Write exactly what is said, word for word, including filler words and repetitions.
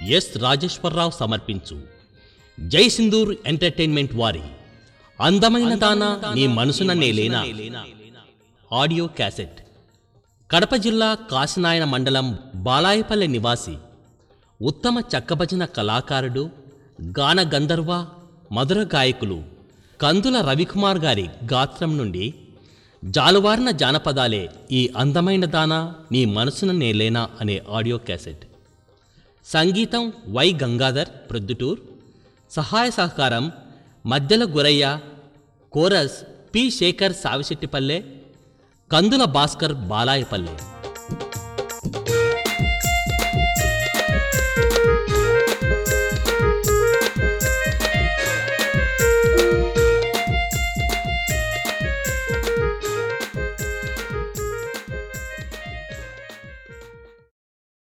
Yes Rajeswara Rao సమర్పించు జై Sindoor entertainment వారి అందమైన దానా నీ మనసున నేలేనా ఆడియో క్యాసెట్. కడప జిల్లా కాశీనాయన మండలం బాలాయపల్లె నివాసి ఉత్తమ చక్కభజన కళాకారుడు, గాన గంధర్వ, మధుర గాయకులు కందుల రవికుమార్ గారి గాత్రం నుండి జాలువారిన జానపదాలే ఈ అందమైన దానా నీ మనసున నేలేనా అనే ఆడియో క్యాసెట్. సంగీతం వై గంగాధర్ ప్రొద్దుటూర్, సహాయ సహకారం మద్దెల గురయ్య, కోరస్ పి శేఖర్ సావిశెట్టిపల్లె, కందుల భాస్కర్ బాలాయపల్లె.